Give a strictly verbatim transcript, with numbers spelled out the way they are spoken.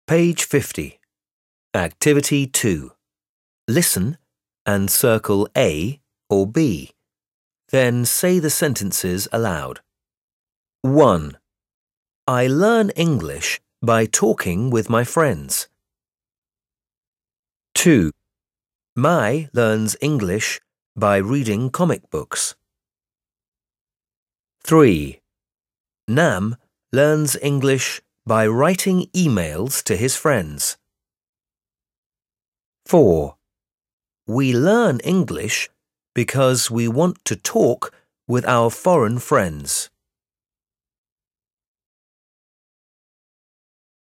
Page fifty. Activity two. Listen and circle A or B. Then say the sentences aloud. one. I learn English by talking with my friends. two. Mai learns English by reading comic books. three. Nam learns English by writing emails to his friends. four. We learn English because we want to talk with our foreign friends.